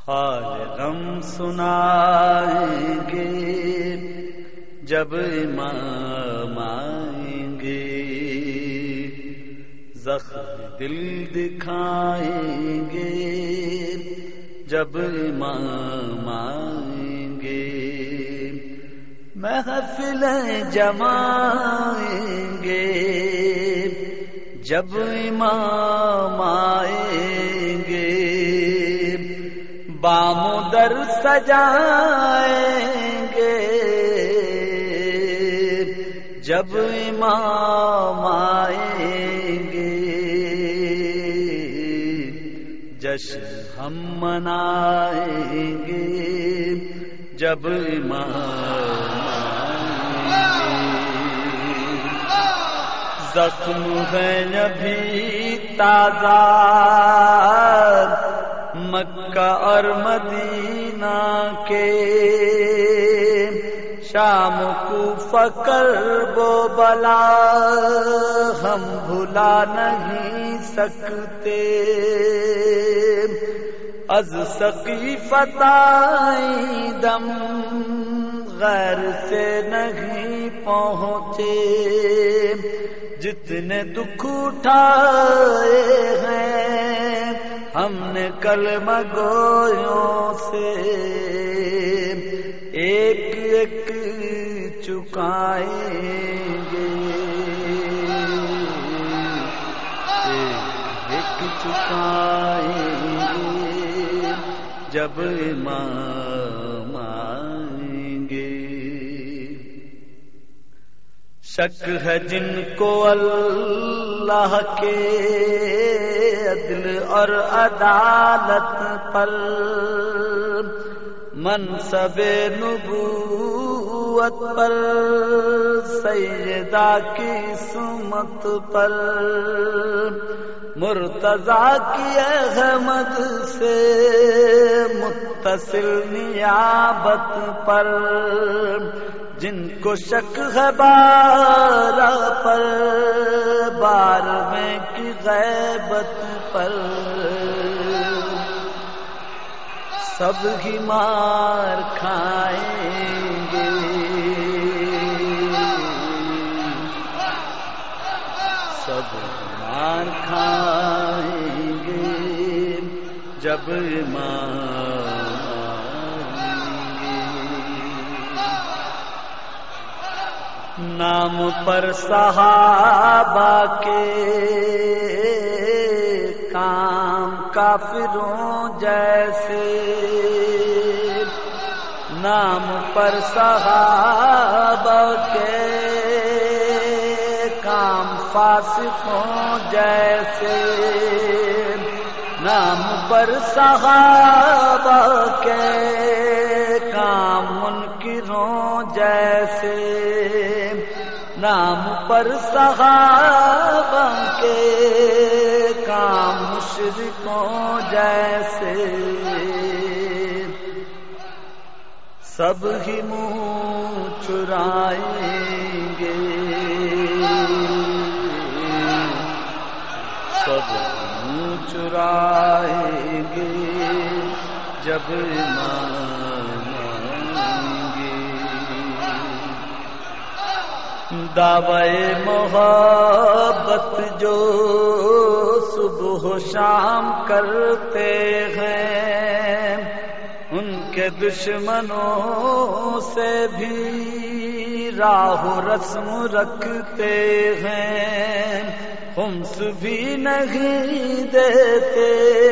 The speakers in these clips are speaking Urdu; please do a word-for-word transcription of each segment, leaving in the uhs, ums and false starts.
حال غم سنائیں گے جب امام آئیں گے، زخم دل دکھائیں گے جب امام آئیں گے، محفلیں جمائیں گے جب امام آئیں گے، بام و در سجائیں گے جب امام آئیں گے، جشن ہم منائیں گے جب امام آئیں گے، زخم ہے ابھی تازہ مکہ اور مدینہ کے، شام کوفہ کرب و بلا ہم بھلا نہیں سکتے، از سقیفہ دم غیر سے نہیں پہنچے، جتنے دکھ اٹھائے ہیں ہم نے کلمہ گویوں سے، ایک ایک چکائیں گے، ایک ایک چکائیں گے جب امام آئیں گے، شک ہے جن کو اللہ کے عدل اور عدالت پر، منصب نبوت پر، سیدہ کی سمت پر، مرتضیٰ کی احمد سے متصل نیابت پر، جن کو شک ہے بارہ پر، بارہویں کی غیبت پر، سب ہی مار کھائیں گے، سب مار کھائیں گے جب امام آئیں گے، نام پر صحابہ کے کام کافروں جیسے، نام پر صحابہ کے کام فاسقوں جیسے، نام پر صحابہ کے کام منکروں جیسے، نام پر صحابہ کے کام مشرکوں جیسے، سب ہی منہ چرائیں گے، سب منہ چرائیں گے جب امام آئیں گے، دعوی محبت جو صبح و شام کرتے ہیں، ان کے دشمنوں سے بھی راہ و رسم رکھتے ہیں، خمس بھی نہیں دیتے،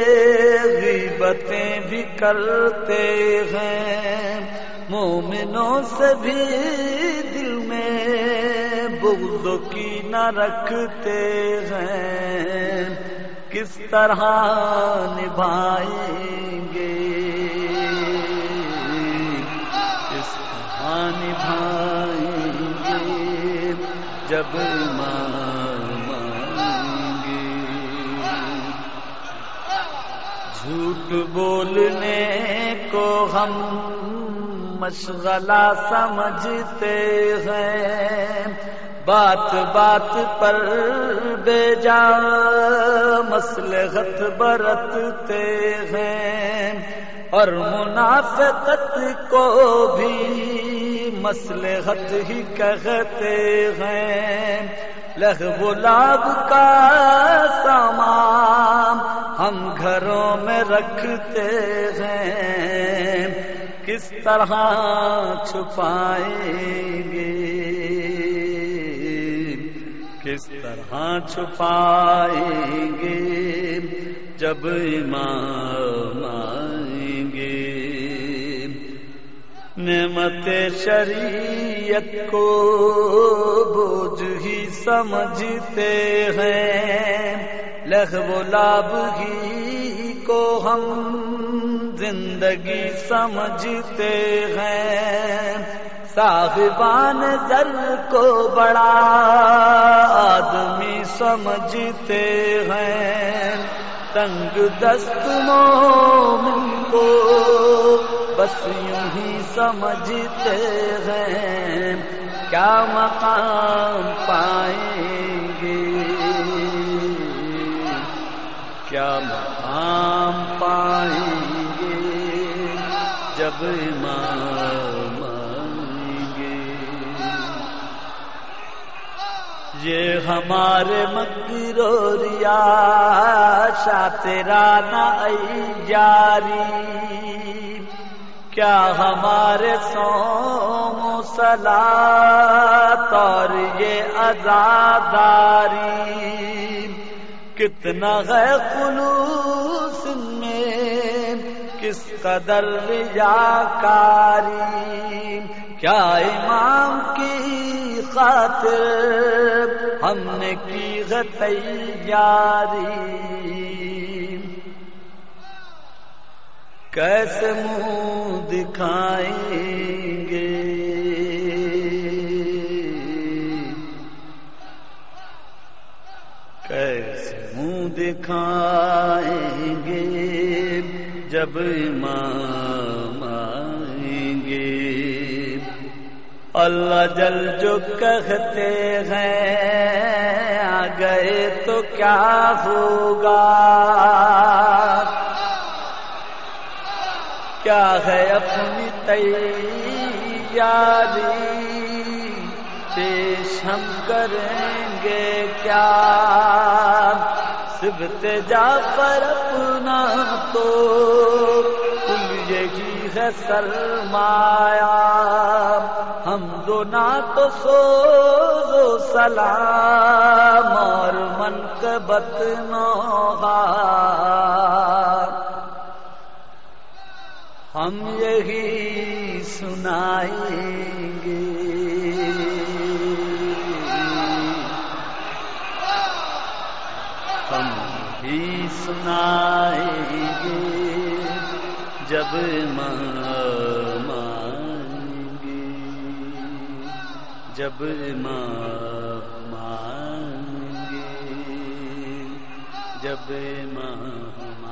غیبتیں بھی کرتے ہیں، مومنوں سے بھی دل میں بغض کی نہ رکھتے ہیں، کس طرح نبھائیں گے، کس طرح نبھائیں گے جب امام آئیں گے، جھوٹ بولنے کو ہم مشغلہ سمجھتے ہیں، بات بات پر بے جا مصلحت برتتے ہیں، اور منافقت کو بھی مصلحت ہی کہتے ہیں. لغو لعب کا سامان ہم گھروں میں رکھتے ہیں، کس طرح چھپائیں گے، کس طرح چھپائیں گے جب امام آئیں گے. نعمت شریعت کو بوجھ ہی سمجھتے ہیں، لغو لعب ہی کو ہم زندگی سمجھتے ہیں. صاحبان زر کو بڑا آدمی سمجھتے ہیں، تنگ دست مومن کو بس یوں ہی سمجھتے ہیں. کیا مقام پائیں گے، کیا مقام پائیں گے جب امام آئیں گے. یہ ہمارے مکر و ریا شاطرانہ ایاری، کیا ہمارے صوم و صلاۃ اور یہ عزاداری، کتنا ہے خلوص میں، کس قدر ریاکاری. کیا امام کی خاطر ہم نے کی ہے تیاری، کیسے منہ دکھائیں گے، کیسے منہ دکھائیں گے جب امام آئیں گے. اللہ جل جو کہتے ہیں آ گئے تو کیا ہوگا، کیا ہے اپنی تیاری، پیش ہم کریں گے کیا. صبت جعفر اپنا تو کل یہی ہے سرمایہ، ہم دو نہ تو سوز و سلام اور منقبت نوحہ، ہم یہی سنائیں گے. ہم ہی سنائیں گے جب امام آئیں گے، جب امام آئیں گے، جب امام